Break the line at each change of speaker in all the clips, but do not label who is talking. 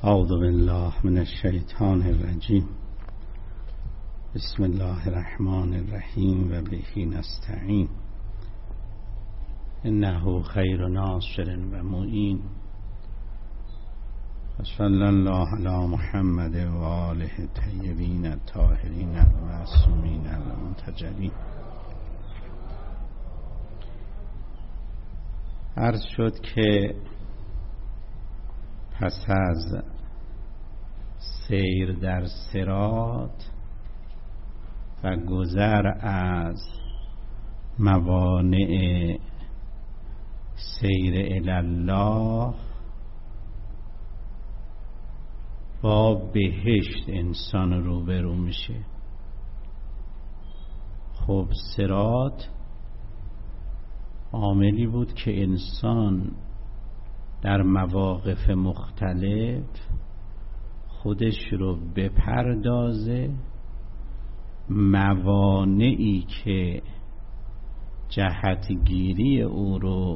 اعوذ بالله من الشیطان الرجیم. بسم الله الرحمن الرحیم و به نستعین. انه خیر ناصر و معین. صلی الله علی محمد و آله الطیبین الطاهرین المعصومین المنتجبین. عرض شد که پس از سیر در صراط و گذر از موانع سیر الی الله با بهشت انسان روبرو میشه. خب صراط عاملی بود که انسان در مواقف مختلف خودش رو بپردازه، موانعی که جهتگیری او رو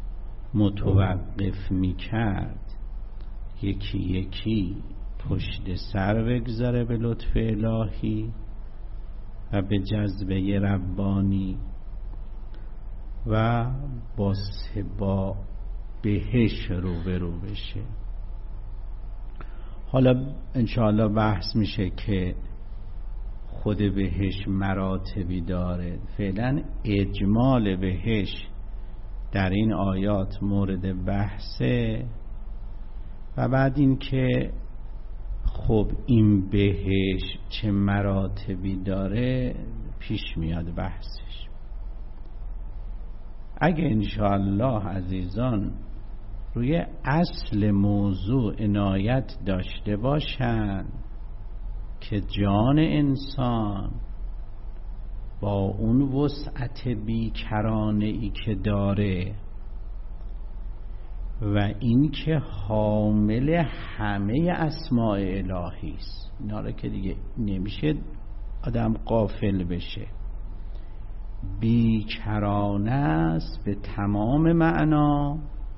متوقف میکرد یکی یکی پشت سر بگذاره به لطف الهی و به جذبه ربانی و با بهش روبرو بشه. حالا انشاءالله بحث میشه که خود بهش مراتبی داره. فعلا اجمال بهش در این آیات مورد بحثه و بعد این که خب این بهش چه مراتبی داره پیش میاد بحثش. اگه انشاءالله عزیزان روی اصل موضوع عنایت داشته باشن که جان انسان با اون وسعت بیکرانه‌ای که داره و این که حامل همه اسماء الهی است، اینا رو که دیگه نمیشه آدم غافل بشه، بیکرانه است به تمام معنا،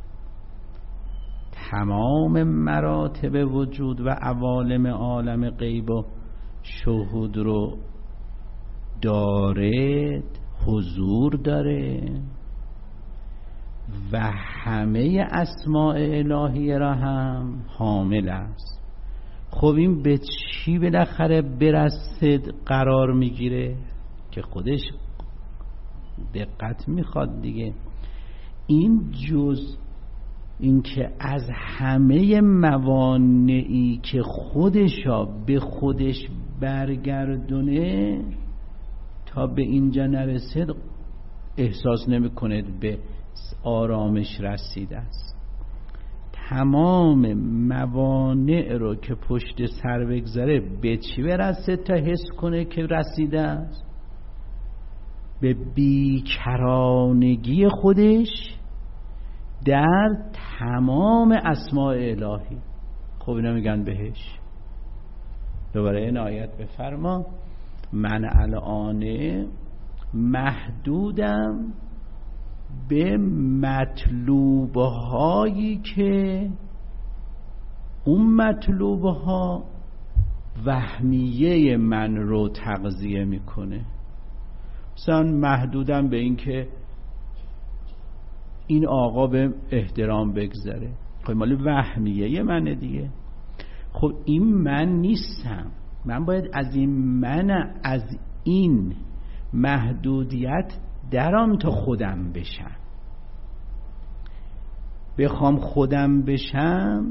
تمام مراتب وجود و عوالم عالم غیب و شهود رو داره، حضور داره و همه اسماء الهی را هم حامل است. خب این به چی بالاخره برسد قرار میگیره که خودش دقت میخواد دیگه. این جز این که از همه موانعی که خودشا به خودش برگردونه تا به اینجا نرسد احساس نمیکنه به آرامش رسیده است. تمام موانع رو که پشت سر بگذاره به چی برسه تا حس کنه که رسیده است؟ به بیکرانگی خودش در تمام اسماء الهی. خب اینا میگن بهش. دوباره این آیت بفرما من الان محدودم به مطلوبهایی که اون مطلوبها وهمیه من رو تغذیه میکنه. مثلا محدودم به این که این آقا به احترام بگذاره. خب مالی وهمیه منه دیگه. خب این من نیستم، من باید از این محدودیت درام تا خودم بشم. بخوام خودم بشم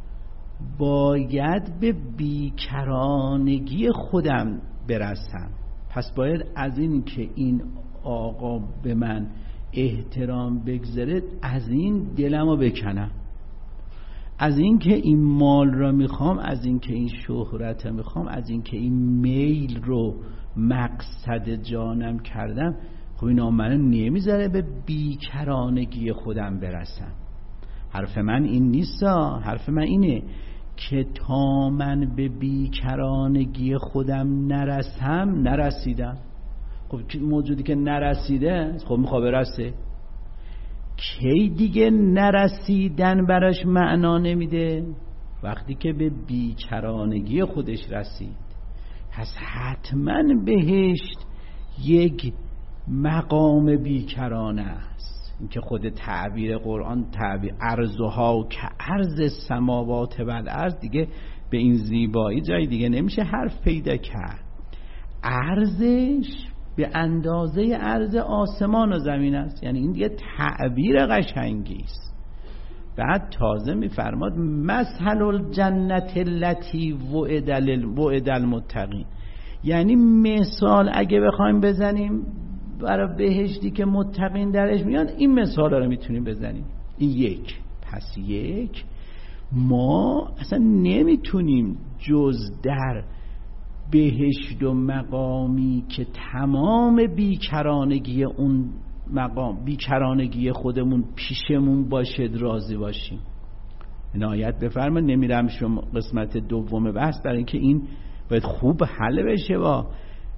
باید به بیکرانگی خودم برسم. پس باید از این که این آقا به من احترام بگذاره از این دلمو بکنم، از این که این مال را میخوام، از این که این شهرت را میخوام، از این که این میل رو مقصد جانم کردم. خب اینا منو نمیذاره به بیکرانگی خودم برسم. حرف من این نیست، حرف من اینه که تا من به بیکرانگی خودم نرسیدم. خب موجودی که نرسیده خب میخواد برسه. کی دیگه نرسیدن براش معنا نمیده؟ وقتی که به بیکرانگی خودش رسید، پس حتما بهشت یک مقام بیکرانه است. این که خود تعبیر قرآن، تعبیر ارضها که ارض السماوات و الارض، دیگه به این زیبایی جای دیگه نمیشه حرف پیدا کرد. ارضش به اندازه ارض آسمان و زمین است. یعنی این دیگه تعبیر قشنگی است. بعد تازه میفرماد مثل الجنت التي وعد المتقین. یعنی مثال اگه بخوایم بزنیم برای بهشتی که متقین درش میان، این مثال رو میتونیم بزنیم. این یک. پس یک، ما اصلا نمیتونیم جز در بهشت و مقامی که تمام بیکرانگی اون مقام، بیکرانگی خودمون پیشمون باشد راضی باشیم. عنایت بفرما. نمیرم شما قسمت دوم بحث، برای اینکه این باید خوب حل بشه. با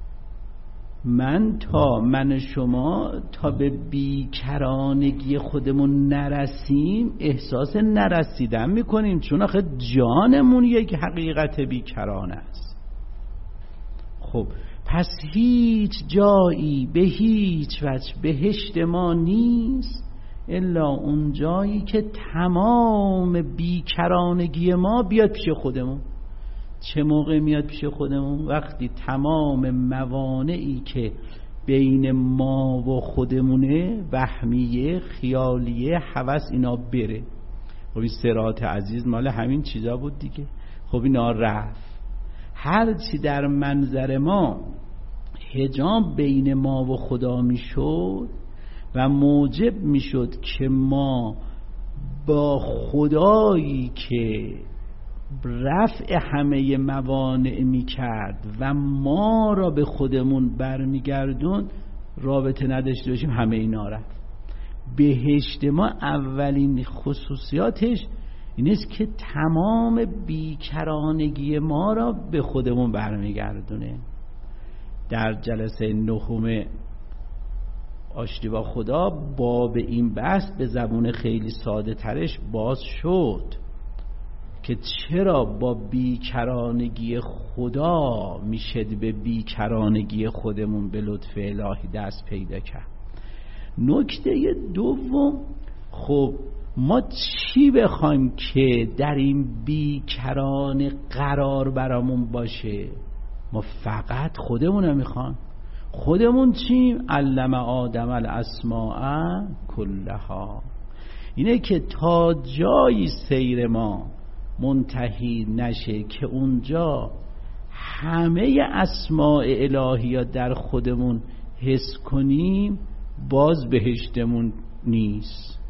من شما تا به بیکرانگی خودمون نرسیم احساس نرسیدن میکنیم، چون آخه جانمون یک حقیقت بیکرانه است. خب پس هیچ جایی به هیچ وجه بهشت ما نیست الا اون جایی که تمام بیکرانگی ما بیاد پیش خودمون. چه موقع میاد پیش خودمون؟ وقتی تمام موانعی که بین ما و خودمونه، وهمیه، خیالیه، هوس، اینا بره. خب این صراط عزیز مال همین چیزا بود دیگه. خب اینا رفت. هر چی در منظر ما حجاب بین ما و خدا میشد و موجب میشد که ما با خدایی که رفع همه موانع میکرد و ما را به خودمون برمیگردون رابطه نداشته باشیم، همه اینا رفت. بهشت ما اولین خصوصیاتش این است که تمام بیکرانگی ما را به خودمون برمیگردونه. در جلسه نهم آشتی با خدا باب این بحث به زبون خیلی ساده ترش باز شد که چرا با بیکرانگی خدا میشه به بیکرانگی خودمون به لطف الهی دست پیدا کرد. نکته دوم، خب ما چی بخوایم که در این بیکران قرار برامون باشه؟ ما فقط خودمون رو میخوام. خودمون چیم؟ علم آدم الاسماء کلها. اینه که تا جایی سیر ما منتهی نشه که اونجا همه اسماء الهی در خودمون حس کنیم، باز بهشتمون نیست.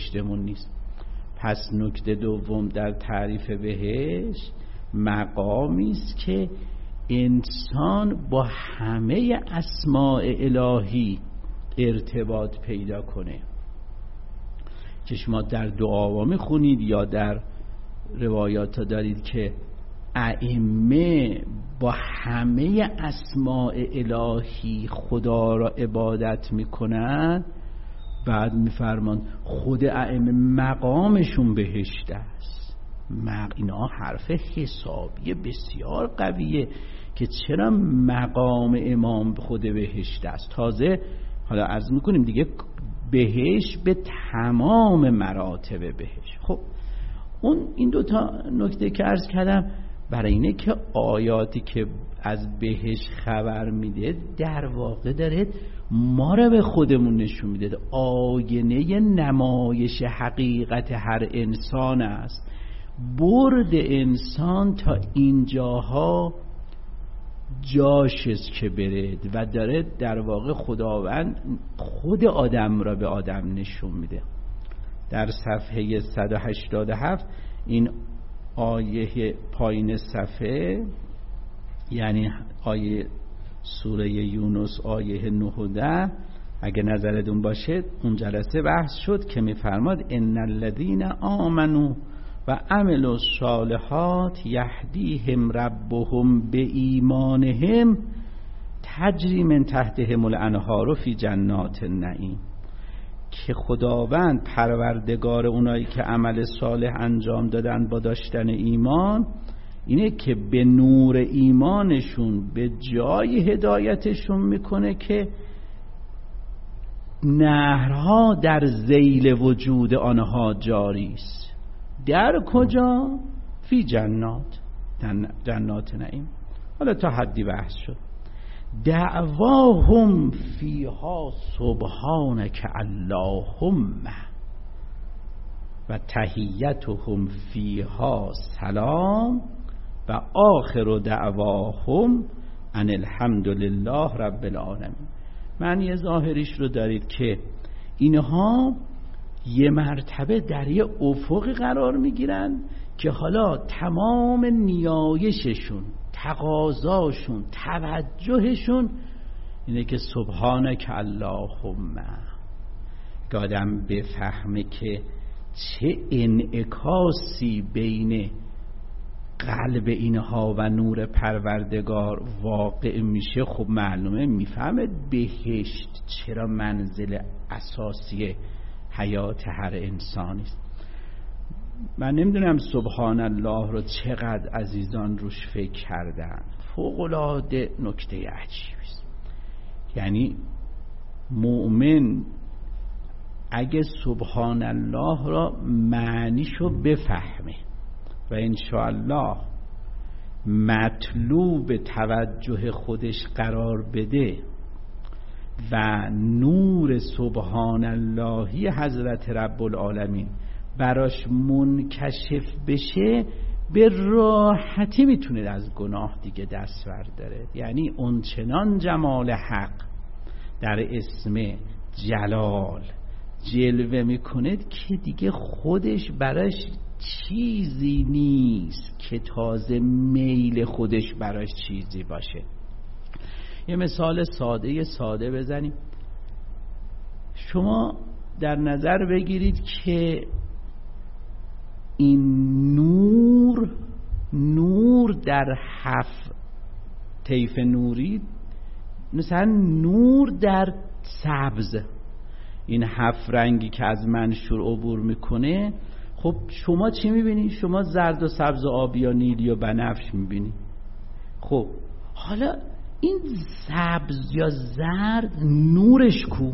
پس نکته دوم در تعریف بهشت مقامی است که انسان با همه اسماء الهی ارتباط پیدا کنه. که شما در دعاوا میخونید یا در روایات دارید که ائمه با همه اسماء الهی خدا را عبادت میکنن، بعد میفرمان خود ائمه مقامشون بهشت است. اینا حرف حسابی بسیار قویه که چرا مقام امام خود بهشت است. تازه حالا عرض میکنیم دیگه بهشت به تمام مراتب بهشت. خب این دوتا نکته که عرض کردم برای اینه که آیاتی که از بهشت خبر میده در واقع داره ما را به خودمون نشون میده. آینه نمایش حقیقت هر انسان است. برد انسان تا اینجاها جاشست که برد و داره در واقع خداوند خود آدم را به آدم نشون میده. در صفحه 187 این آیه پایین صفحه، یعنی آیه سوره یونس آیه 9 و 10 اگه نظرتون باشه اون جلسه بحث شد که میفرماد ان الذين آمنوا و عملوا الصالحات یهدیهم ربهم بایمانهم تجری من تحتهم الانهار فی جنات النعیم. که خداوند پروردگار اونایی که عمل صالح انجام دادن با داشتن ایمان اینه که به نور ایمانشون به جای هدایتشون میکنه که نهرها در ذیل وجود آنها جاری است. در کجا؟ فی جنات نعیم. حالا تا حدی بحث شد. دعواهم فیها سبحانک اللهم و تحیتهم فیها سلام و آخر دعواهم ان الحمد لله رب العالمین. معنی ظاهریش رو دارید که اینها یه مرتبه در یه افق قرار میگیرن که حالا تمام نیایششون، تقاضاشون، توجهشون اینه که سبحانک اللهم. که آدم بفهمه که چه انعکاسی بین قلب اینها و نور پروردگار واقع میشه. خب معلومه میفهمه بهشت چرا منزل اساسی حیات هر انسانی است. من نمیدونم سبحان الله رو چقدر عزیزان روش فکر کردن. فوق‌العاده نکته عجیبی است. یعنی مؤمن اگه سبحان الله را معنیشو بفهمه و انشاءالله مطلوب توجه خودش قرار بده و نور سبحان اللهی حضرت رب العالمین براش منکشف بشه، به راحتی میتونه از گناه دیگه دست برداره. یعنی اونچنان جمال حق در اسم جلال جلوه میکنه که دیگه خودش براش چیزی نیست که تازه میل خودش براش چیزی باشه. یه مثال ساده بزنیم. شما در نظر بگیرید که این نور در 7 طیف نوری، مثلا نور در سبز، این 7 رنگی که از منشور عبور میکنه، خب شما چی میبینی؟ شما زرد و سبز و آبی و نیلی و بنفش میبینی. خب حالا این سبز یا زرد نورش کو؟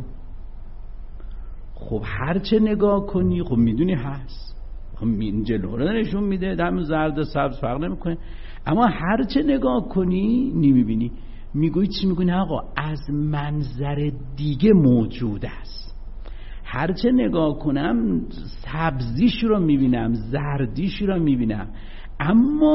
خب هرچه نگاه کنی خب میدونی هست، خب این جلو رو نشون میده، دم زرد و سبز فرق نمیکنه، اما هرچه نگاه کنی نمیبینی. میگوی چی میگوی؟ آقا از منظر دیگه موجود است. هرچه نگاه کنم سبزیش رو میبینم، زردیش رو میبینم، اما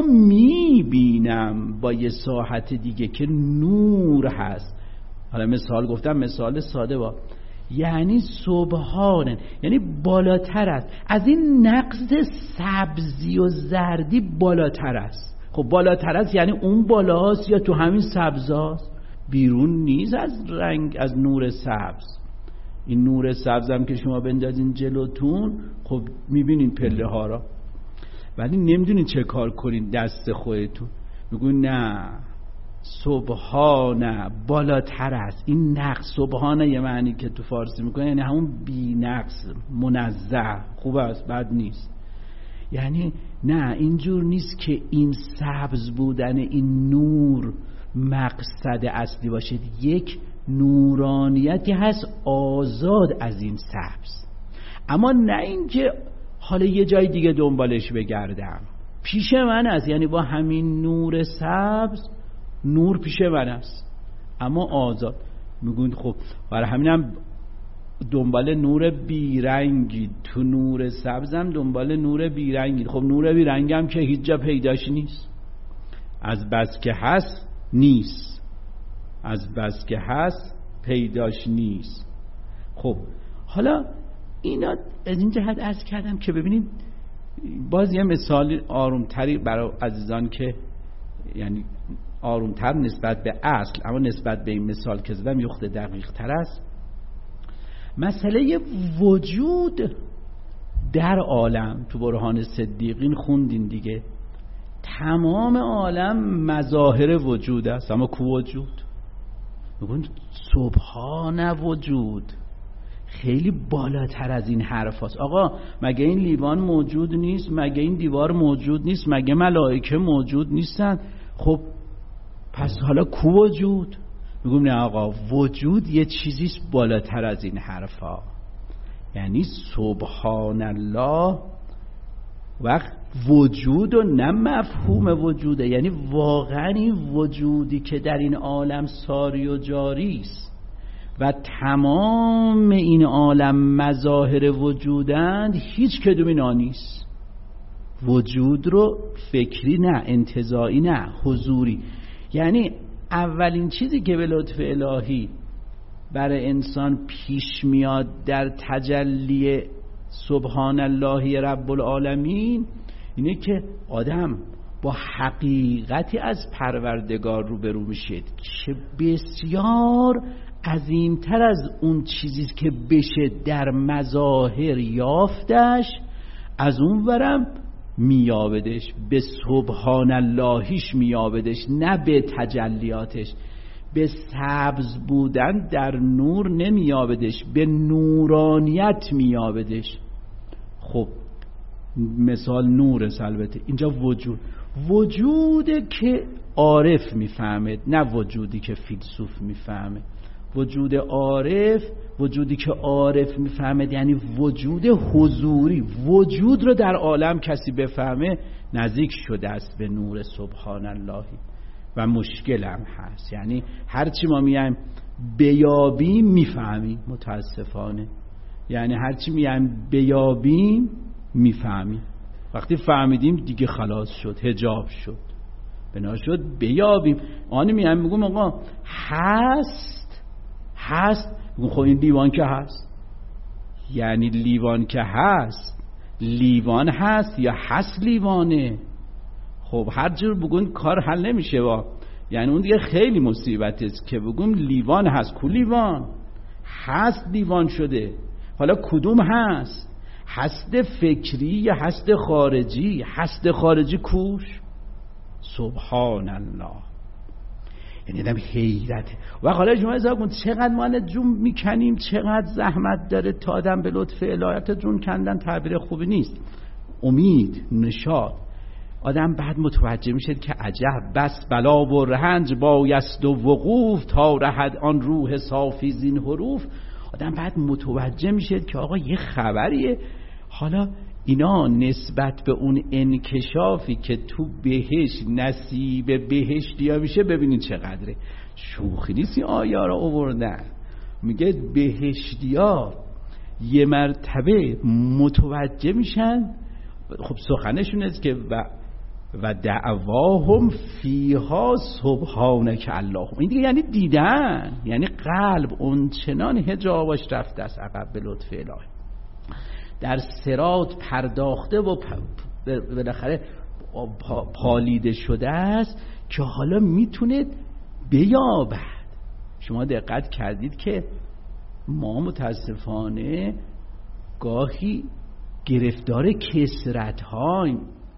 میبینم با یه ساحت دیگه که نور هست. حالا مثال گفتم، مثال ساده با، یعنی سبحانه، یعنی بالاتر است از این نقص سبزی و زردی، بالاتر است. خب بالاتر است یعنی اون بالاست یا تو همین سبزاست؟ بیرون نیست از رنگ، از نور سبز. این نور سبز هم که شما بندازین جلوتون، خب میبینین پله ها را، ولی نمیدونین چه کار کنین دست خودتون. میگون نه سبحانه بالاتر است. این نقص، سبحانه یه معنی که تو فارسی میکنه یعنی همون بی نقص، منزه، خوب است، بد نیست. یعنی نه اینجور نیست که این سبز بودن این نور مقصد اصلی باشه. یک نورانیتی هست آزاد از این سبز، اما نه اینکه حالا یه جای دیگه دنبالش بگردم. پیش من است، یعنی با همین نور سبز، نور پیش من است اما آزاد. میگون خب برای همینم دنبال نور بیرنگی، تو نور سبزم دنبال نور بیرنگی. خب نور بیرنگم که هیچ جا پیداش نیست، از بس که هست نیست، از بس که هست پیداش نیست. خب حالا اینا از این جهت عرض کردم که ببینید باز یه مثال آرومتری برای عزیزان که یعنی آرومتر نسبت به اصل، اما نسبت به این مثال که زدم یه خورده دقیق تر است. مسئله وجود در عالم تو برهان صدیقین خوندین دیگه، تمام عالم مظاهر وجود است، اما کو وجود؟ میگن سبحان وجود، خیلی بالاتر از این حرف هست. آقا مگه این لیوان موجود نیست؟ مگه این دیوار موجود نیست؟ مگه ملائکه موجود نیستن؟ خب پس حالا کو وجود؟ میگم نه آقا، وجود یه چیزیست بالاتر از این حرفا. یعنی سبحان الله وقت وجود و نه مفهوم وجوده، یعنی واقعا این وجودی که در این عالم ساری و جاری است و تمام این عالم مظاهر وجودند، هیچ کدوم اینا نیست. وجود رو فکری نه، انتزاعی نه، حضوری. یعنی اولین چیزی که به لطف الهی برای انسان پیش میاد در تجلی سبحان الله رب العالمین اینه که آدم با حقیقتی از پروردگار روبرو میشه که بسیار عظیمتر از اون چیزی که بشه در مظاهر یافتش، از اون ورم میابدش، به سبحان اللهیش میابدش، نه به تجلیاتش. به سبز بودن در نور نمیابدش، به نورانیت میابدش. خب مثال نور البته اینجا وجوده که عارف میفهمه، نه وجودی که فیلسوف میفهمه. وجود عارف، وجودی که عارف میفهمه یعنی وجود حضوری. وجود رو در عالم کسی بفهمه نزدیک شده است به نور سبحان اللهی و مشکل هم هست. یعنی هرچی ما میایم بیابیم میفهمیم، متاسفانه. یعنی هرچی میایم بیابیم میفهمیم، وقتی فهمیدیم دیگه خلاص شد، حجاب شد، بنا شد بیابیم. آنی میایم میگم آقا هست میگم خب این لیوان که هست، یعنی لیوان که هست، لیوان هست یا هست لیوانه؟ خب هر جور بگون کار حل نمیشه با. یعنی اون دیگه خیلی مصیبت است که بگم لیوان هست. کو لیوان هست؟ لیوان شده. حالا کدوم هست؟ هست فکری یا هست خارجی؟ هست خارجی کوش سبحان الله. یعنی آدم حیرته. و حالا شما حساب کن چقدر ما جون میکنیم، چقدر زحمت داره تا آدم به لطف الهی. جون کندن تعبیر خوبی نیست، امید، نشاط. آدم بعد متوجه میشه که عجب بس بلا و رنج بایست و وقوف تا رهد آن روح صافی زین حروف. آدم بعد متوجه میشه که آقا یه خبریه. حالا اینا نسبت به اون انکشافی که تو بهشت نصیب بهشتیا میشه ببینید چقدره. شوخی نیست. این آیه را آوردن میگه بهشتیا یه مرتبه متوجه میشن. خب سخنشون است که و دعواهم فیها سبحانک اللهم. این دیگه یعنی دیدن، یعنی قلب اون چنان حجابش رفته است عقب به لطف الهی، در صراط پرداخته و بالاخره پالیده شده است که حالا میتونه بیابد. شما دقت کردید که ما متاسفانه گاهی گرفتار کسرت ها،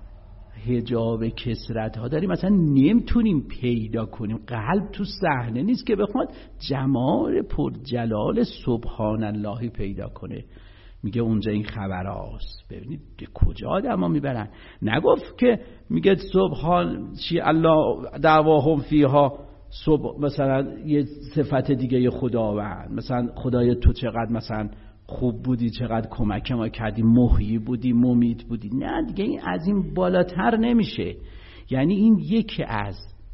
حجاب کسرت ها داریم، مثلا نمیتونیم پیدا کنیم. قلب تو صحنه نیست که بخواد جمال پر جلال سبحان اللهی پیدا کنه. میگه اونجا این خبر هاست. ببینید کجا آدم ها میبرن. نگفت که میگه سبحان چی الله دعواهم فیها مثلا یه صفت دیگه خداوند، مثلا خدای تو چقدر مثلا خوب بودی، چقدر کمک ما کردی، محیی بودی، ممیت بودی. نه دیگه این از این بالاتر نمیشه. یعنی این یکی از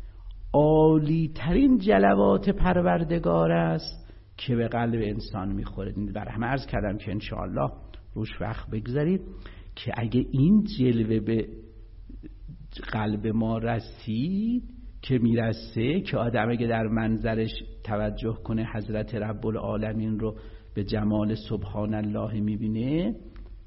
عالی ترین جلوات پروردگار است که به قلب انسان میخوره. برای همه عرض کردم که انشاءالله روش وقت بگذارید که اگه این جلوه به قلب ما رسید که میرسه، که آدم اگه در منظرش توجه کنه حضرت رب العالمین رو به جمال سبحان الله میبینه،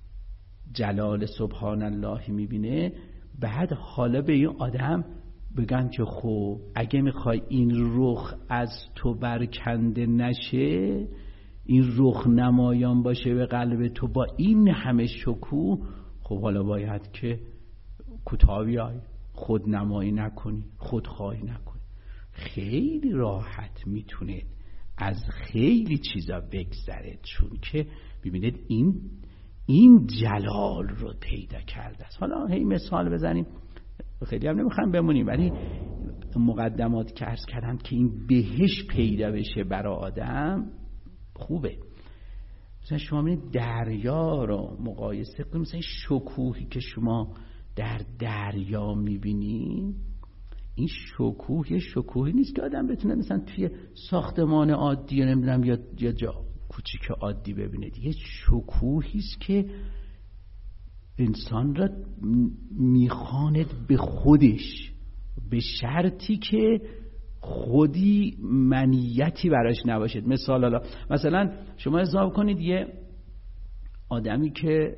جلال سبحان الله میبینه، بعد حالا به این آدم بگن که خب اگه میخوای این رخ از تو برکنده نشه، این رخ نمایان باشه به قلب تو با این همه شکوه، خب حالا باید که کوتاه بیای، خود نمایی نکنی، خودخواهی نکنی. خیلی راحت میتونه از خیلی چیزا بگذره، چون که ببینید این جلال رو پیدا کرده است. حالا هی مثال بزنیم، خیلی هم نمیخوام بمونیم، ولی مقدمات که عرض کردم که این بهش پیدا بشه برای آدم خوبه. مثلا شما میبینید دریا رو مقایسه کنید، مثلا شکوهی که شما در دریا میبینید، این شکوه یه شکوهی نیست که آدم بتونه مثلا توی ساختمان عادی نمیدونم یا جا کوچیک عادی ببینید. یه شکوهی است که انسان را میخواند به خودش، به شرطی که خودی منیتی براش نباشد. مثلا شما حساب کنید یه آدمی که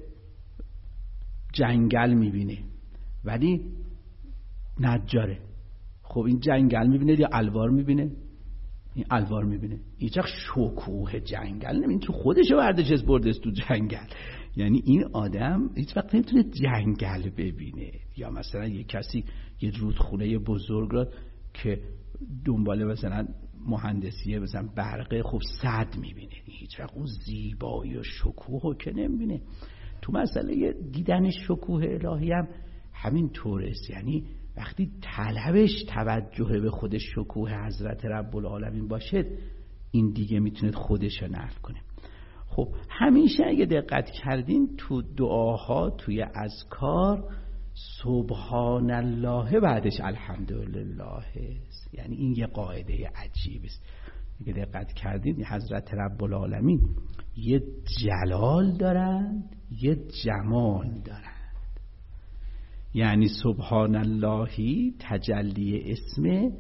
جنگل میبینه ولی نجاره، خب این جنگل میبینه یا الوار میبینه؟ این الوار میبینه. هیچ وقت شکوه جنگل نمیبینه، تو خودشو برداشت برده تو جنگل. یعنی این آدم هیچ وقت نمیتونه جنگل ببینه. یا مثلا یه کسی یه رودخونه بزرگ را که دنبال مثلا مهندسیه مثلا برقه، خب سد میبینه، هیچ وقت اون زیبایی و شکوه رو که نمیبینه. تو مسئله دیدن شکوه الهی هم همین طوره. یعنی وقتی طلبش توجه به خودش شکوه حضرت رب العالمین باشد، این دیگه میتونه خودش رو نفی کنه. خب همیشه اگه دقت کردین تو دعاها توی اذکار سبحان الله بعدش الحمدلله، یعنی این یه قاعده عجیب است. اگه دقت کردین حضرت رب العالمین یه جلال دارند یه جمال دارند. یعنی سبحان اللهی تجلی اسم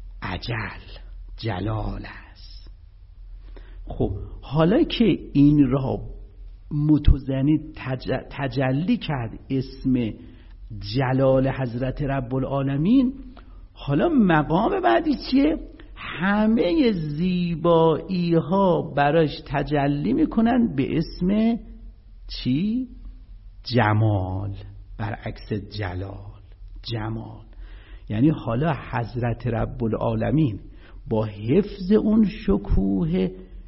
جلال است. خب حالا که این را متزنی تجلی کرد اسم جلال حضرت رب العالمین، حالا مقام بعدی چیه؟ همه زیبایی ها براش تجلی میکنن به اسم چی؟ جمال، برعکس جمال. یعنی حالا حضرت رب العالمین با حفظ اون شکوه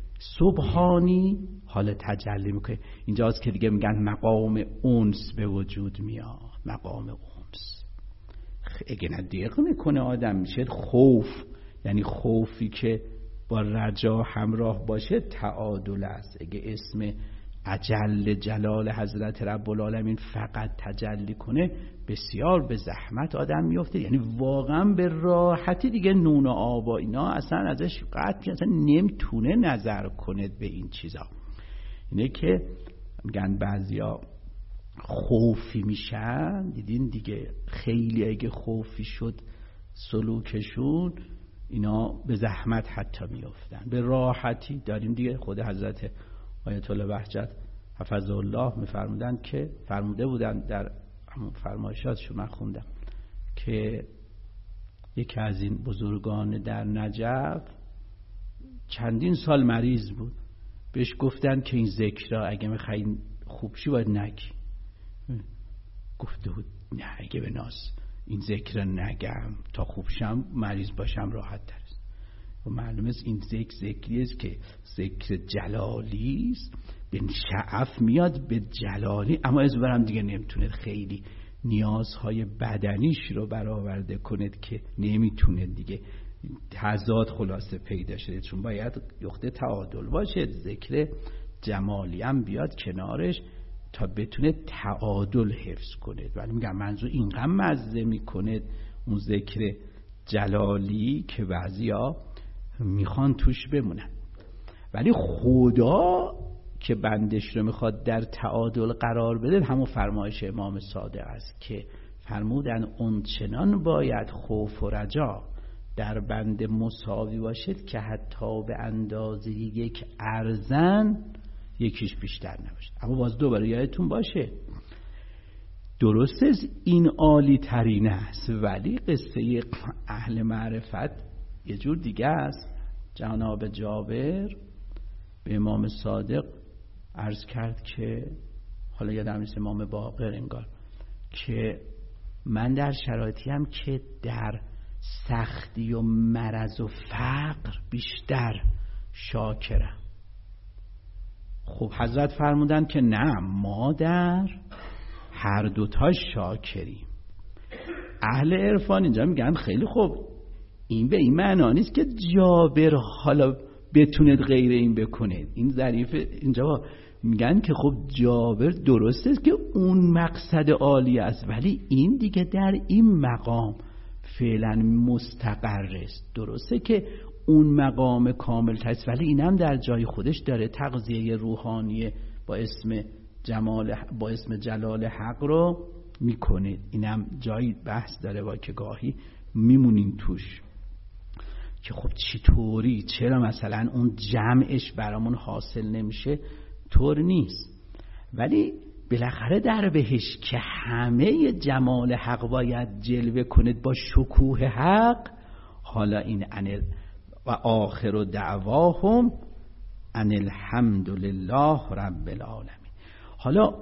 سبحانی حالا تجلی میکنه. اینجاست که دیگه میگن مقام انس به وجود میاد. مقام انس اگه ندقیق میکنه آدم میشه خوف، یعنی خوفی که با رجا همراه باشه تعادل است. اگه اسم اجل جلال حضرت رب العالمین فقط تجلی کنه بسیار به زحمت آدم میفته، یعنی واقعا به راحتی دیگه نون و آب و اینا اصلا ازش قطع اصلا نمیتونه نظر کنه به این چیزا. اینه که میگن بعضیا خوفی میشن، دیدین دیگه خیلی اگه خوفی شد سلوکشون اینا به زحمت حتی میافتن. به راحتی داریم دیگه. خود حضرت آیت الله بهجت حفظه الله میفرمودن که فرموده بودن در فرمایشاتشون، من خوندم که یکی از این بزرگان در نجف چندین سال مریض بود، بهش گفتن که این ذکرها اگه میخواین خوب شی باید نگی. گفته بود نه، اگه به ناس این ذکر نگم تا خوب شم مریض باشم راحت تر است. و معلومه است این ذکری است که ذکر جلالی است، به شعف میاد به جلالی، اما از برم دیگه نمیتونه خیلی نیازهای بدنیش رو برآورده کند که نمیتونه دیگه. تضاد خلاصه پیدا شده، چون باید یخته تعادل باشه، ذکر جمالی هم بیاد کنارش تا بتونه تعادل حفظ کنه. ولی میگم منظور اینقدر مزه میکنه اون ذکر جلالی که بعضیا میخوان توش بمونن. ولی خدا که بندش رو میخواد در تعادل قرار بده، همون فرمایش امام صادق است که فرمودن اونچنان باید خوف و رجا در بند مساوی باشد که حتی به اندازه یک ارزن یکیش بیشتر نباشه. اما باز دوباره یادتون باشه درست است این عالی ترین است، ولی قصه اهل معرفت یه جور دیگه است. جناب جابر به امام صادق عرض کرد که حالا یادم نیست امام باقر انگار، که من در شرایطی هم که در سختی و مرض و فقر بیشتر شاکرم. خب حضرت فرمودن که نه، ما در هر دوتا شاکریم. اهل عرفان اینجا میگن خیلی خوب، این به این معنا نیست که جابر حالا بتوند غیر این بکنه. این ظریف اینجا میگن که خب جابر درسته که اون مقصد عالی است، ولی این دیگه در این مقام فعلا مستقر است. درسته که اون مقام کامل هست، ولی اینم در جای خودش داره تغذیه روحانی با اسم جلال حق رو میکنه. اینم جایی بحث داره با که گاهی میمونیم توش که خب چطوری، چرا مثلا اون جمعش برامون حاصل نمیشه؟ طور نیست. ولی بالاخره در بهش که همه جمال حق باید جلوه کنید با شکوه حق. حالا این و آخر دعواهم ان الحمد لله رب العالمین. حالا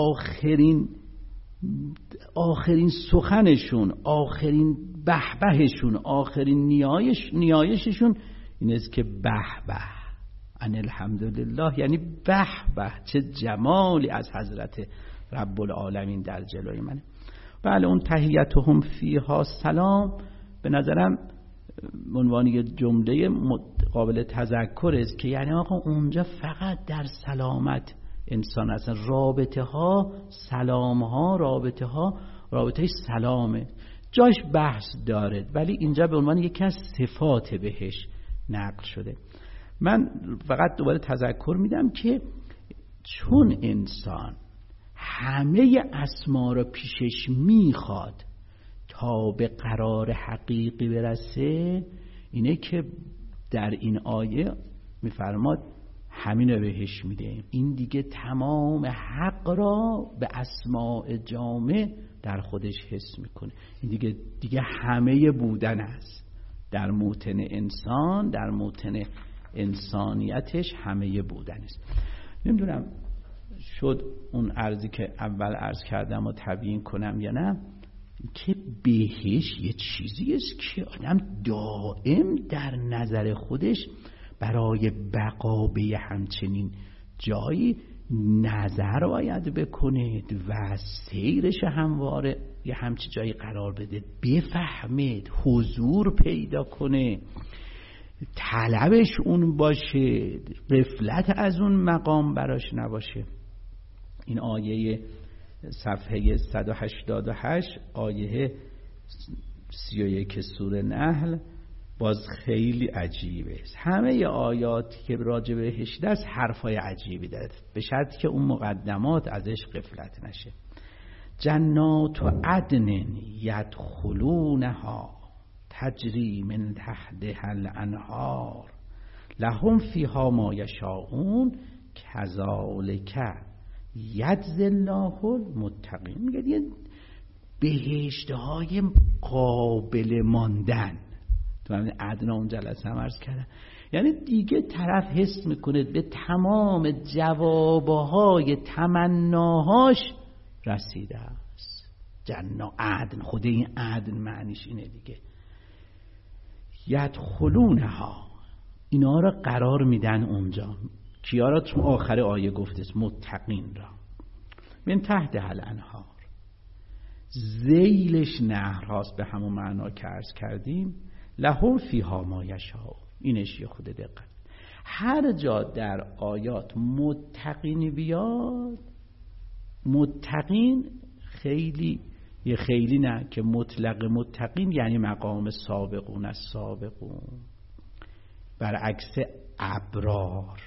آخرین سخنشون، آخرین بهبهشون، آخرین نیایششون این است که به ان الحمدلله، یعنی به چه جمالی از حضرت رب العالمین در جلوی منه. بله، اون تحیتهم فیها سلام به نظرم عنوانی جمله قابل تذکر است که یعنی آقا اونجا فقط در سلامت انسان هستن. رابطه ها، سلام ها، رابطه سلامه، جاش بحث داره، ولی اینجا به عنوان یکی از صفات بهش نقل شده. من فقط دوباره تذکر میدم که چون انسان همه اسما رو پیشش میخواد تا به قرار حقیقی برسه، اینه که در این آیه میفرماد همین رو بهش میده. این دیگه تمام حق را به اسماء جامع در خودش حس میکنه. این دیگه همه بودن است در موطن انسان، در موطن انسانیتش همه بودن است. نمیدونم شد اون عرضی که اول عرض کردم و تبیین کنم یا نه، که بهش یه چیزی است که آدم دائم در نظر خودش برای بقا به همچنین جایی نظر باید بکنید و سیرش همواره یه همچی جایی قرار بده، بفهمید، حضور پیدا کنه، طلبش اون باشه، غفلت از اون مقام براش نباشه. این آیه صفحه 188 آیه 31 سوره نحل باز خیلی عجیبه. همه آیاتی که راجع بهش دست حرفای عجیبی داره، به شرطی که اون مقدمات ازش غفلت نشه. جنات و عدن یدخلونها تجری من تحتها الانهار لهم فیها ما یشاءون کذالک یجزی الله المتقین. میگه بهشت‌های قابل ماندن. تو همین ادنا اون جلسه هم عرض کردم، یعنی دیگه طرف حس میکنه به تمام جوابهای تمناهاش رسیده است. جنات عدن، خود این عدن معنیش اینه دیگه. یدخلونها، اینا را قرار میدن اونجا. کیا را؟ تو آخر آیه گفته است متقین را. من تحت الانهار، ذیلش نهر هاست به همون معنا که عرض کردیم. لهم فیها ما یشاء، اینش یه خود دقت. هر جا در آیات متقین بیاد، متقین خیلی نه که مطلق متقین یعنی مقام سابقون از سابقون، برعکس ابرار.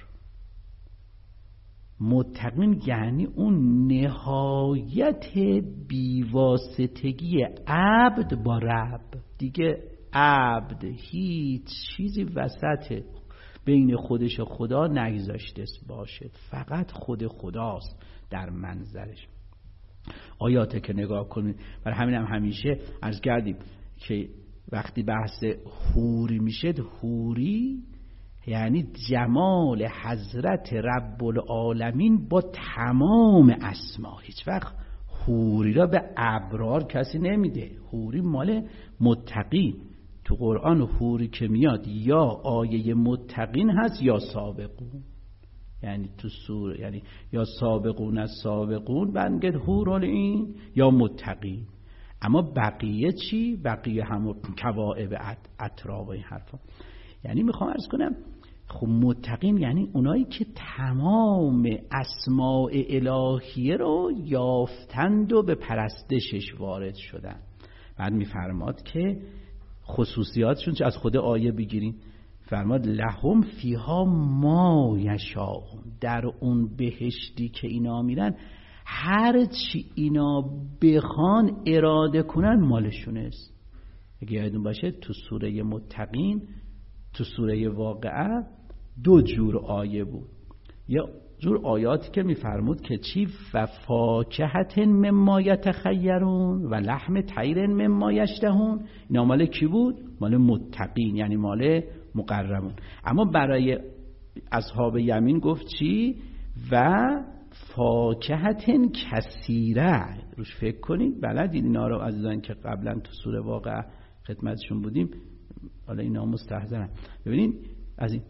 متقین یعنی اون نهایت بیواسطگی عبد با رب. دیگه عبد هیچ چیزی وسط بین خودش و خدا نگذاشته باشه، فقط خود خداست در منظرش. آیاته که نگاه کنید، برای همین هم همیشه عرض کردیم که وقتی بحث حوری میشه، حوری یعنی جمال حضرت رب العالمین با تمام اسما. هیچ وقت حوری را به ابرار کسی نمیده، حوری مال متقی. تو قرآن حوری که میاد یا آیه متقین هست یا سابقون، یعنی تو سوره یعنی یا سابقون از سابقون بنگه حورالعین یا متقین. اما بقیه چی؟ بقیه همون کواعب اطراف این حرفا. یعنی میخوام عرض کنم خب متقین یعنی اونایی که تمام اسماء الهیه رو یافتند و به پرستشش وارد شدن. بعد میفرماد که خصوصیاتشون چه از خود آیه بگیریم، فرماد لهم فیها ما یشاءون، در اون بهشتی که اینا میرن هر چی اینا بخوان اراده کنن مالشون است. اگه یادتون باشه تو سوره متقین تو سوره واقعه دو جور آیه بود. یا جور آیاتی که میفرمود که چی فاکهة مما یتخیرون و لحم طیر مما یشتهون، اینا مال کی بود؟ مال متقین، یعنی مال مقربون. اما برای اصحاب یمین گفت چی؟ و فاکهة کثیره. روش فکر کنید، بلدید اینا رو عزیزان که قبلا تو سوره واقعه خدمتشون بودیم، حالا اینا مستحضرن. ببینید از این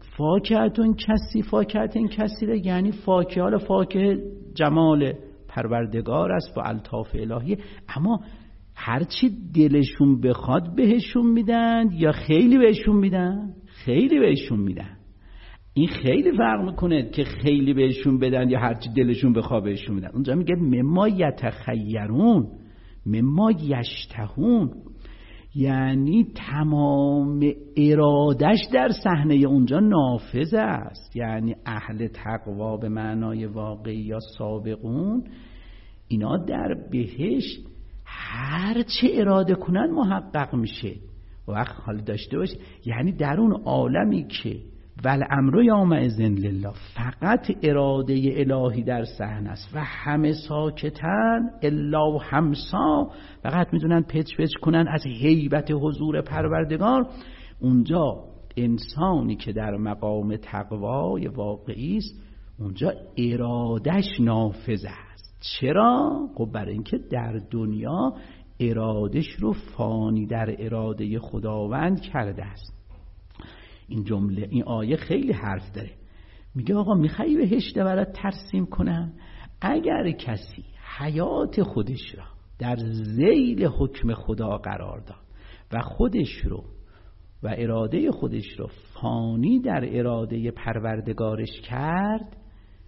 فاکهة کثیره یعنی فاکهه، حالا فاکهه جمال پروردگار است با الطاف الهی، اما هرچی دلشون بخواد بهشون میدن یا خیلی بهشون میدن؟ خیلی بهشون میدن. این خیلی فرق میکنه که خیلی بهشون بدن یا هرچی دلشون بخواد بهشون میدن. اونجا میگه مما یتخیرون مما یشتهون، یعنی تمام ارادش در صحنه اونجا نافذ است. یعنی اهل تقوا به معنای واقعی یا سابقون، اینا در بهشت هر چه اراده کنن محقق میشه. وقت حال داشته باشه، یعنی در اون عالمی که والامر یومئذ لله، فقط اراده الهی در صحنه است و همه ساکتن الا همسا، فقط میدونن پچ کنن از هیبت حضور پروردگار. اونجا انسانی که در مقام تقوای واقعی است اونجا ارادش نافذ است. چرا؟ خب برای اینکه در دنیا ارادش رو فانی در اراده خداوند کرده است. این جمله، این آیه خیلی حرف داره. میگه آقا میخوای بهشت برات ترسیم کنم؟ اگر کسی حیات خودش را در ذیل حکم خدا قرار داد و خودش رو و اراده خودش رو فانی در اراده پروردگارش کرد،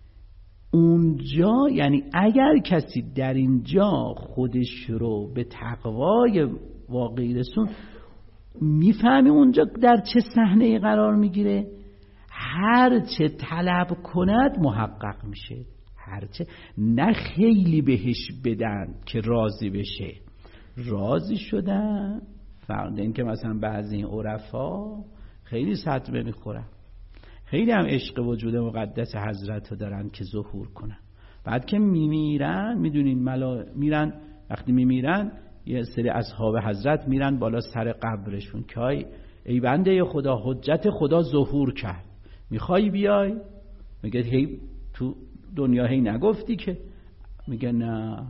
اونجا یعنی اگر کسی در اینجا خودش رو به تقوای واقعی رسون، میفهمی اونجا در چه صحنه‌ای قرار میگیره؟ هر چه طلب کند محقق میشه. هر چه، نه خیلی بهش بدن که راضی بشه. راضی شدن فرض این که مثلا بعضی این عرفا خیلی صدمه میخورن، خیلی هم عشق وجود مقدس حضرت رو دارن که ظهور کنن. بعد که میمیرن، میدونین میرن وقتی میمیرن یه سری اصحاب حضرت میرن بالا سر قبرشون که ای بنده خدا، حجت خدا ظهور کرد، میخوای بیای؟ میگه هی تو دنیا هی نگفتی که؟ میگه نه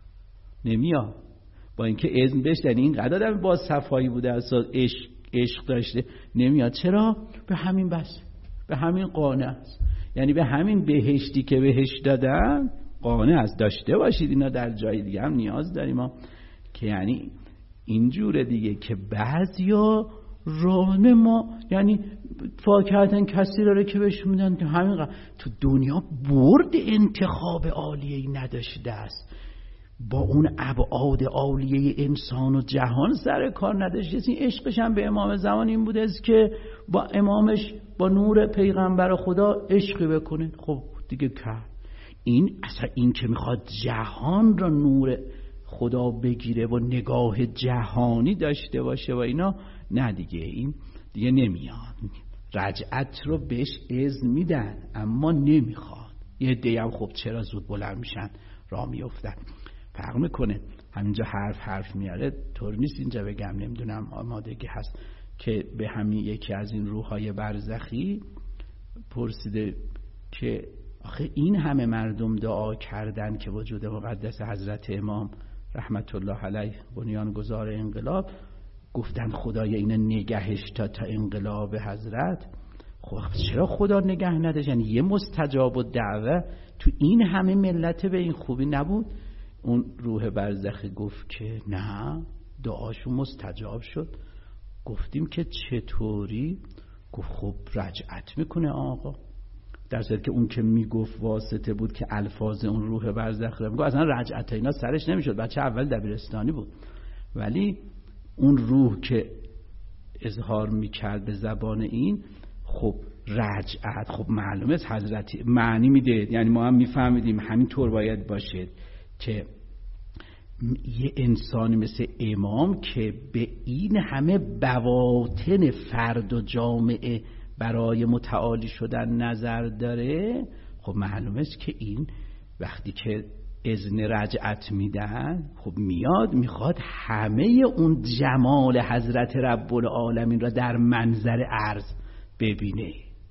نمیاد. با اینکه اذن بهش، یعنی این قدر با صفایی بوده، اصلا عشق داشته، نمیاد. چرا؟ به همین بس، به همین قانع است. یعنی به همین بهشتی که بهش دادن قانع است. داشته باشید اینا در جای دیگه هم نیاز داریم ما، که یعنی اینجوره دیگه که بعضیا راه ما یعنی فاکهتن کسی رو که بهش میدن که همین تو دنیا برد انتخاب عالیه‌ای نداشته است، با اون ابعاد عالیه انسان و جهان سر کار نداشته. این عشقش هم به امام زمان این بوده است که با امامش با نور پیغمبر خدا عشقی بکنه. خب دیگه کرد. این اصلا این که میخواد جهان را نور خدا بگیره و نگاه جهانی داشته باشه و اینا، نه دیگه، این دیگه نمیاد. رجعت رو بهش اذن میدن اما نمیخواد. یه عده هم خب چرا زود بلند میشن راه میافتن، فرق میکنه. همینجا حرف میاره، طور نیست اینجا بگم نمیدونم آمادگی هست که به همین یکی از این روحای برزخی پرسیده که آخه این همه مردم دعا کردن که وجود مقدس حضرت امام رحمت الله علیه بنیانگذار انقلاب گفتن خدای اینو نگهش تا انقلاب حضرت. خب چرا خدا نگه نداشت؟ یعنی یه مستجاب الدعوه تو این همه ملت به این خوبی نبود؟ اون روح برزخی گفت که نه، دعاشون مستجاب شد. گفتیم که چطوری؟ گفت خب رجعت میکنه آقا. در صورتی که اون که میگفت واسطه بود که الفاظ اون روح برزخ رو میگفت، اصلا رجعت اینا سرش نمیشد، بچه اول دبیرستانی بود. ولی اون روح که اظهار میکرد به زبان این، خب رجعت، خب معلومه حضرتی معنی میده، یعنی ما هم میفهمیدیم همین طور باید باشه که یه انسانی مثل امام که به این همه بواطن فرد و جامعه برای متعالی شدن نظر داره، خب معلومه است که این وقتی که اذن رجعت میدن، خب میخواد همه اون جمال حضرت رب العالمین را در منظر عرض ببینه.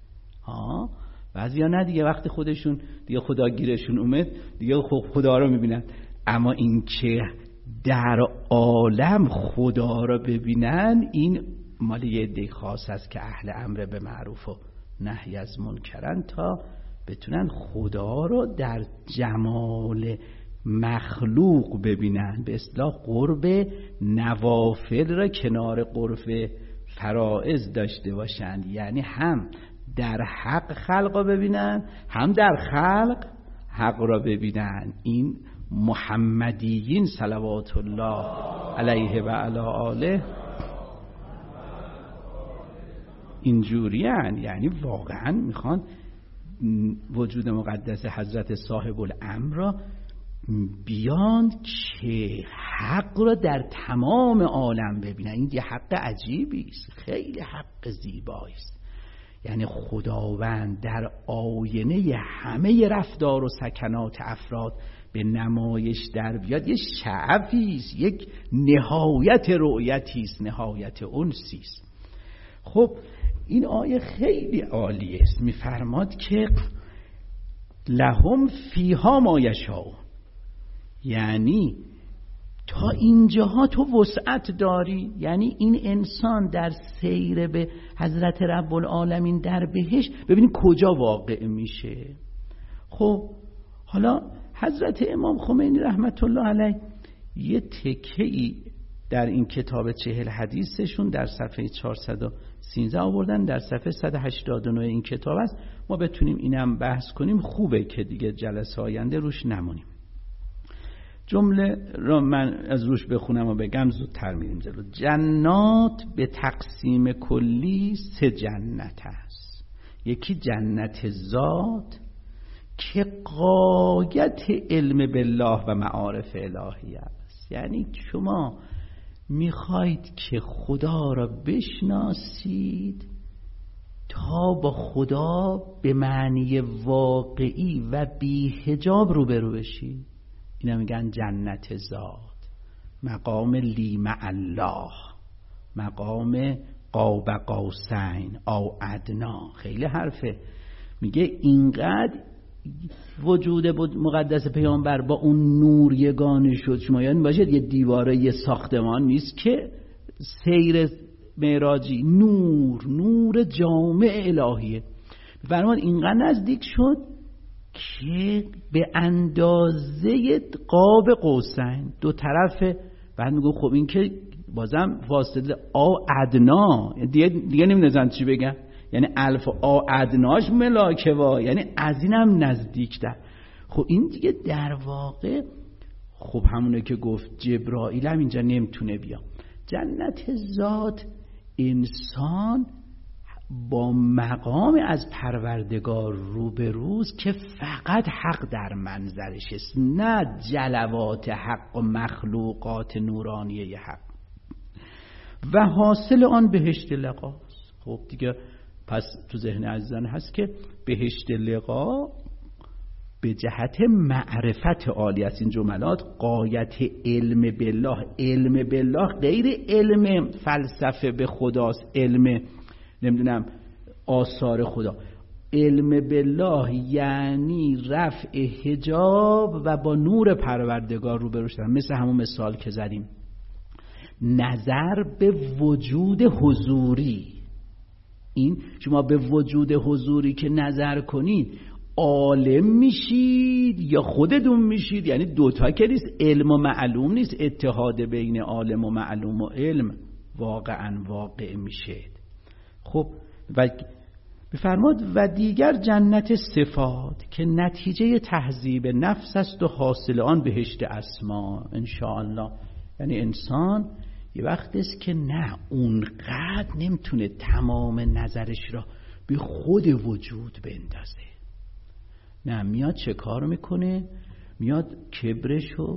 بعضیا نه دیگه، وقتی خودشون دیگه خداگیرشون اومد دیگه خدا رو میبینن، اما این که در عالم خدا رو ببینن، این مال یه عده خاص است که اهل امر به معروف و نهی از منکرن، تا بتونن خدا رو در جمال مخلوق ببینن. به اصطلاح قرب نوافل را کنار قرب فرائض داشته باشن، یعنی هم در حق خلق را ببینن، هم در خلق حق را ببینن. این محمدیین صلوات الله علیه و علی آله اینجورین، یعنی واقعا میخوان وجود مقدس حضرت صاحب الامر را بیان که حق را در تمام عالم ببینن. این یه حق عجیبی است، خیلی حق زیبایی است. یعنی خداوند در آینه همه رفتار و سکنات افراد به نمایش در بیاد. یه شعفی است، یک نهایت رؤیتی است، نهایت انسی است. خب این آیه خیلی عالی است، میفرماد که لهم فیها ما یشاءون، یعنی تا اینجاها تو وسعت داری. یعنی این انسان در سیر به حضرت رب العالمین در بهشت، ببینید کجا واقع میشه. خب حالا حضرت امام خمینی رحمت الله علیه یه تکه‌ای در این کتاب 40 حدیثشون در صفحه 413 آوردن، در صفحه 189 این کتاب است. ما بتونیم اینم بحث کنیم، خوبه که دیگه جلسه آینده روش نمونیم. جمله را من از روش بخونم و بگم زودتر میریم جلو. جنات به تقسیم کلی 3 جنت است. یکی جنت ذات که غایت علم بالله و معارف الهی است، یعنی شما میخواید که خدا را بشناسید تا با خدا به معنی واقعی و بی حجاب روبرو بشید. اینا میگن جنت ذات، مقام لی مع الله، مقام قاب قوسین او ادنا. خیلی حرفه، میگه اینقدر وجود مقدس پیامبر با اون نور یگانه شد. شما یاد باشید یه دیواره یه ساختمان نیست که سیر معراجی، نور جامع الهیه. فرمان اینقدر نزدیک شد که به اندازه قاب قوسین، 2 طرف. بعد میگه خب این که بازم فاصله آ ادنا، دیگه نمیدونم چی بگم، یعنی الف آ ادناش ملاکه وا، یعنی از اینم نزدیک‌تر. خب این دیگه در واقع خب همونه که گفت جبرائیل هم اینجا نمیتونه بیا. جنت ذات انسان با مقام از پروردگار روبروز که فقط حق در منظرش است، نه جلوات حق و مخلوقات نورانیه حق، و حاصل آن بهشت لقاست. خب دیگه پس تو ذهن عزیزان هست که بهشت لقا به جهت معرفت عالی است. این جملات غایت علم بالله. علم بالله غیر علم فلسفه به خداست، علم نمیدونم آثار خدا. علم بالله یعنی رفع حجاب و با نور پروردگار روبرو شدن. مثل همون مثال که زدیم، نظر به وجود حضوری. این شما به وجود حضوری که نظر کنید عالم میشید یا خودتون میشید، یعنی دوتا که نیست، علم و معلوم نیست، اتحاد بین عالم و معلوم و علم واقعا واقع میشه. خب و بفرماد و دیگر جنت صفات که نتیجه تهذیب نفس است و حاصل آن بهشت اسما انشاءالله. یعنی انسان یه وقت است که نه اونقدر نمیتونه تمام نظرش را به خود وجود بندازه، نه میاد چه کار میکنه؟ میاد کبرشو،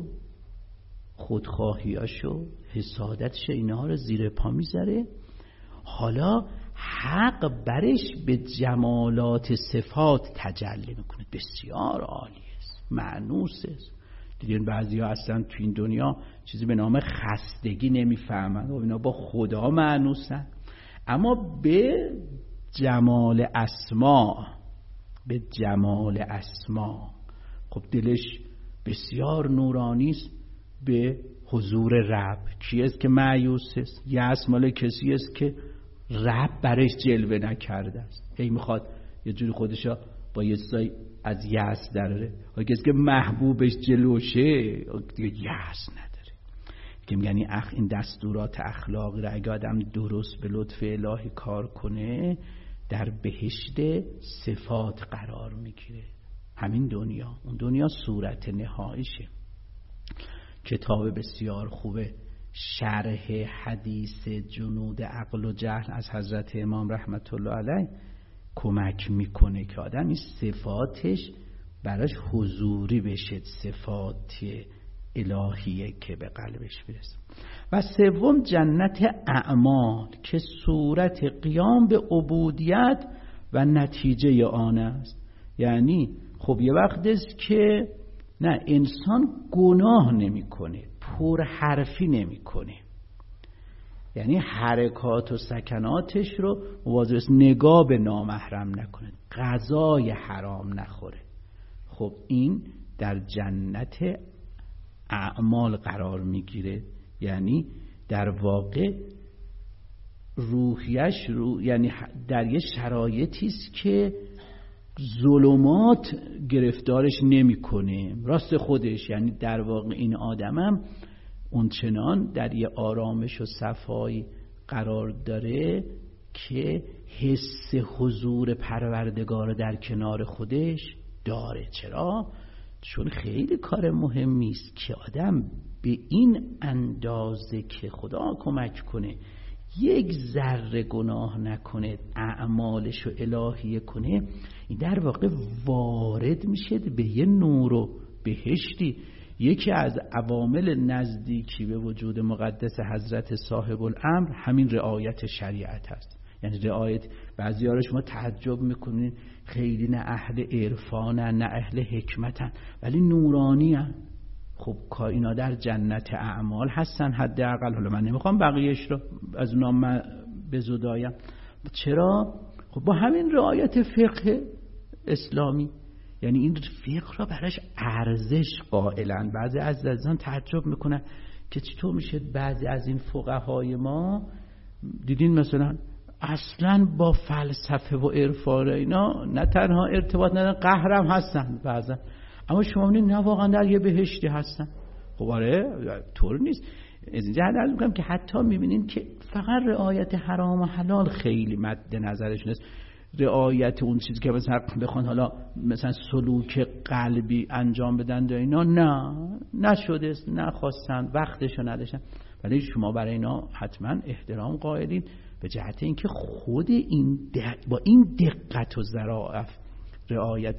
خودخواهیاشو، حسادتش، اینها رو زیر پا میذاره. حالا حق برش به جمالات صفات تجلی میکنه. بسیار عالی است، معنوس است. دیدین بعضی ها اصلا تو این دنیا چیزی به نام خستگی نمیفهمن و اینا با خدا معنوسن، اما به جمال اسما، به جمال اسما خب دلش بسیار نورانی است به حضور رب. کی است که مایوس است؟ یأس مال کسی است که رب برش جلوه نکرده است، هی میخواد یه جوری خودشو با یه چیزای از یأس دراره. و کسی که محبوبش جلوشه دیگه یأس نداره، که میگن این دستورات اخلاقی را اگه آدم درست به لطف الهی کار کنه در بهشت صفات قرار میگیره. همین دنیا، اون دنیا صورت نهاییشه. کتاب بسیار خوبه شرح حدیث جنود عقل و جهل از حضرت امام رحمت الله علیه کمک میکنه که آدم این صفاتش براش حضوری بشه، صفات الهیه که به قلبش برسه. و سوم جنت اعمال که صورت قیام به عبودیت و نتیجه آن است. یعنی خب یه وقت است که نه انسان گناه نمیکنه، پر حرفی نمیکنه، یعنی حرکات و سکناتش رو مواظب است نگاه به نامحرم نکنه، غذای حرام نخوره. خب این در جنت اعمال قرار میگیره. یعنی در واقع روحیش یعنی در یه شرایطی است که ظلمات گرفتارش نمیکنه، راست خودش. یعنی در واقع این آدمم اونچنان در یه آرامش و صفایی قرار داره که حس حضور پروردگار در کنار خودش داره. چرا؟ چون خیلی کار مهمی است که آدم به این اندازه که خدا کمک کنه یک ذره گناه نکنه، اعمالش رو الهیه کنه، این در واقع وارد میشه به یه نور و بهشتی. یکی از عوامل نزدیکی به وجود مقدس حضرت صاحب الامر همین رعایت شریعت هست. یعنی رعایت، بعضی ها رو شما تعجب میکنین خیلی نه اهل عرفانن نه اهل حکمتن ولی نورانی هن. خب اینا در جنت اعمال هستن حداقل. حالا من نمیخوام بقیهش رو از اونا من بزدایم. چرا؟ خب با همین رعایت فقه اسلامی. یعنی این فقه را براش ارزش قائلن. بعضی از عزیزان تعجب میکنن که چطور میشه بعضی از این فقهای ما دیدین مثلا اصلا با فلسفه و عرفان اینا نه تنها ارتباط ندارن، قهرم هستن بعضا، اما شما می‌بینید نه واقعا در یه بهشتی هستن. خب آره طور نیست. از اینجا عرض می‌کنم که حتی می‌بینید که فقط رعایت حرام و حلال خیلی مد نظرشون است، رعایت اون چیزی که مثلا بخوان حالا مثلا سلوک قلبی انجام بدن در اینا نه نشده است، نخواستن، وقتشو نداشتن. ولی شما برای اینا حتما احترام قائلین به جهت اینکه خود این با این دقت و ظرافت رعایت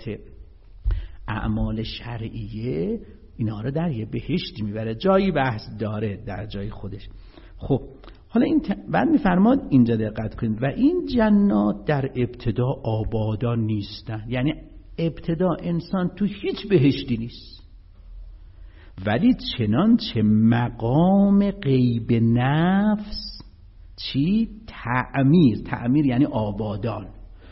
اعمال شرعیه اینا رو در یه بهشت میبره. جایی بحث داره در جای خودش. خب حالا این بعد میفرماد اینجا دقت کنید و این جنات در ابتدا آبادان نیستن. یعنی ابتدا انسان تو هیچ بهشتی نیست، ولی چنانچه مقام غیب نفس چی؟ تعمیر یعنی آبادان،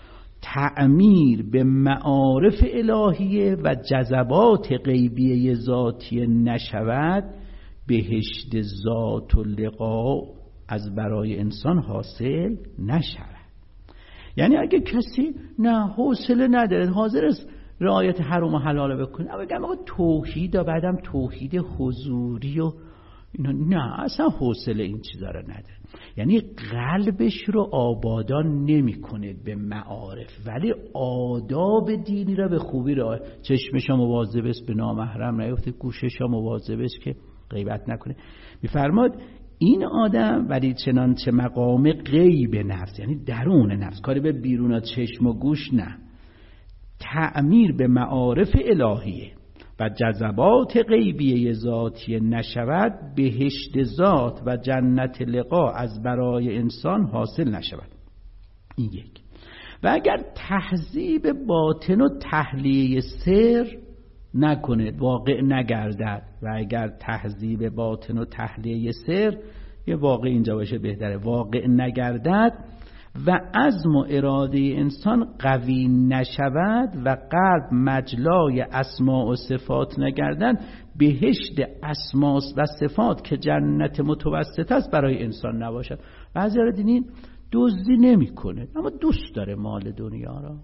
تعمیر به معارف الهیه و جذبات غیبیه ذاتی نشود بهشت ذات و لقا از برای انسان حاصل نشود. یعنی اگه کسی نه حوصله نداره، حاضر است رعایت حرام و حلال بکنه، اما بگم آقا توحید و بعدم توحید حضوری و اینا، نه اصلا حوصله این چیزا رو نداره. یعنی قلبش رو آبادان نمی‌کنه به معارف، ولی آداب دینی رو به خوبی رعایت، چشمش مواظب است به نامحرم نیفته، گوشش مواظب است که غیبت نکنه. می‌فرماد این آدم ولی چنانچه مقام غیب نفس، یعنی درون نفس، کاری به بیرون چشم و گوش نه، تعمیر به معارف الهیه و جذبات غیبیه ذاتی نشود، بهشت ذات و جنت لقا از برای انسان حاصل نشود. این یک. و اگر تهذیب باطن و تحلیه سر نکند، واقع نگردد، و اگر تهذیب باطن و تحلیه سر، یه واقع اینجا باشه بهتره، واقع نگردد و عزم و اراده انسان قوی نشود و قلب مجلای اسماء و صفات نگردد، بهشت اسماء و صفات که جنت متوسط است برای انسان نباشد. بعضی ها دیدین دزدی نمی کنه اما دوست داره مال دنیا را،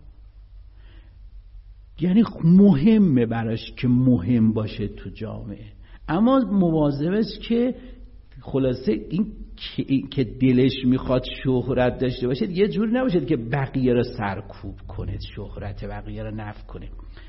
یعنی مهمه براش که مهم باشه تو جامعه، اما مواظب است که خلاصه این که دلش میخواد شهرت داشته باشه یه جوری نباشه که بقیه رو سرکوب کنه، شهرت بقیه رو نفع کنه.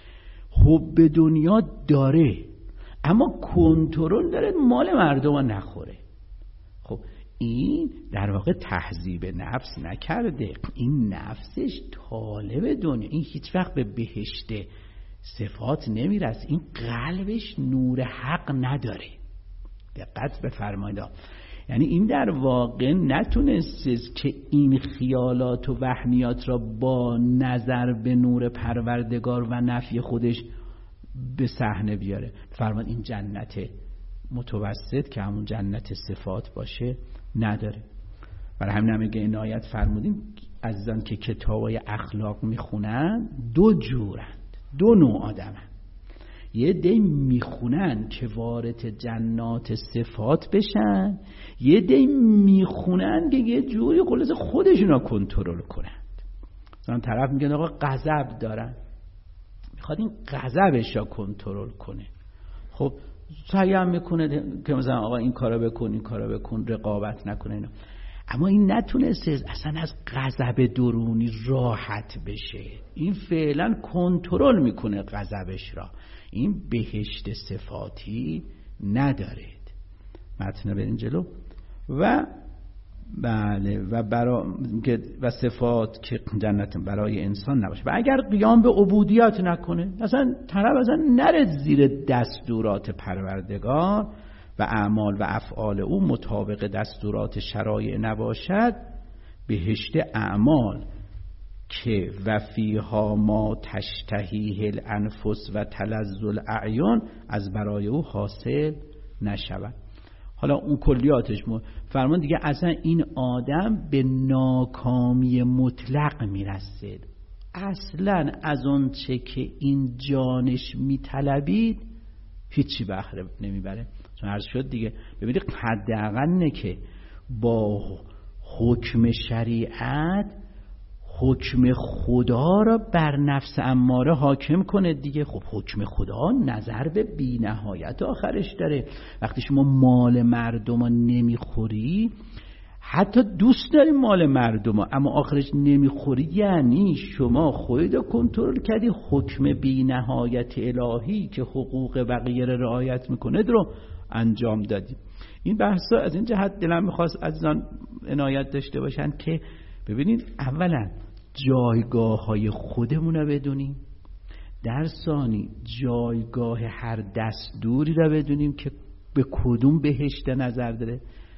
حب دنیا داره اما کنترل داره مال مردم رو نخوره. خب این در واقع تهذیب نفس نکرده، این نفسش طالب دنیا، این هیچ وقت به بهشت صفات نمیرسه، این قلبش نور حق نداره. دقت بفرمایید، یعنی این در واقع نتونست که این خیالات و وهمیات را با نظر به نور پروردگار و نفی خودش به صحنه بیاره. فرمان این جنت متوسط که همون جنت صفات باشه نداره. برای همین میگه این آیت فرمودیم عزیزان که کتابای اخلاق میخونن دو جورند، دو نوع آدمن. یه عده میخونن که وارد جنات صفات بشن، یه عده میخونن که یه جوری خلاص خودشونا کنترل کنند. مثلا طرف میگه آقا غضب دارن، میخواد این غضبش را کنترل کنه، خب سعی هم میکنه که مثلا آقا این کارو بکن این کارو بکن، رقابت نکنه اینا. اما این نتونسته اصلا از غضب درونی راحت بشه، این فعلا کنترل میکنه غضبش را. این بهشت صفاتی ندارید. متن برین جلو. و بله و صفات که جنت برای انسان نباشه. و اگر قیام به عبودیت نکنه، اصلا طرف اصلا نره زیر دستورات پروردگار و اعمال و افعال او مطابق دستورات شرایع نباشد، بهشت اعمال که وفیها ما تشتهیه الانفس و تلذ الاعیان از برای او حاصل نشود. حالا اون کلیاتش فرمان دیگه اصلا این آدم به ناکامی مطلق میرسه، اصلا از اون چه که این جانش میطلبید هیچی بهره نمیبره. چون عرض شد دیگه، ببینید حداقل نه که با حکم شریعت حکم خدا را بر نفس اماره حاکم کنه دیگه. خب حکم خدا نظر به بی نهایت آخرش داره. وقتی شما مال مردم نمیخوری، حتی دوست داری مال مردم اما آخرش نمیخوری، یعنی شما خودت کنترل کردی، حکم بی نهایت الهی که حقوق بقیه را رعایت میکنه رو انجام دادی. این بحثا از این جهت دلم میخواست عزیزان عنایت داشته باشن که ببینید اولا جایگاه های خودمون رو بدونیم، در ثانی جایگاه هر دستوری رو بدونیم که به کدوم بهشت نظر داره،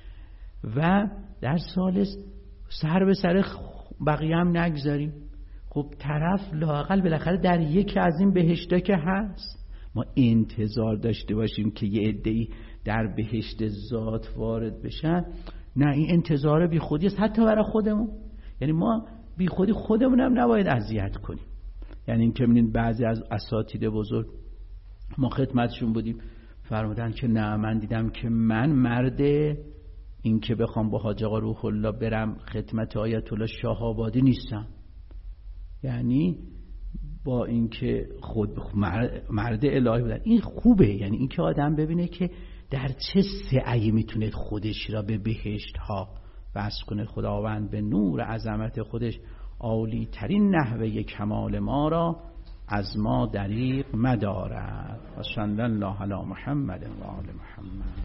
و در ثالث سر به سر بقیه هم نگذاریم. خب طرف لااقل بالاخره در یکی از این بهشتا که هست، ما انتظار داشته باشیم که یه عده‌ای در بهشت ذات وارد بشن؟ نه، این انتظار بی خودی است حتی برای خودمون. یعنی ما بی خودی خودمون هم نباید اذیت کنیم. یعنی این که می‌بینید بعضی از اساتید بزرگ ما خدمتشون بودیم، فرمودن که نه، من دیدم که من مرد این که بخوام با حاج آقا روح الله برم خدمت آیت الله شاه آبادی نیستم. یعنی با اینکه خود مرد الهی بودن این خوبه، یعنی این که آدم ببینه که در چه سعی میتونه خودش را به بهشت ها وصل کنه. خداوند به نور عظمت خودش عالی ترین نحوه کمال ما را از ما دریغ مدارد. و صلی الله علی محمد و آل محمد.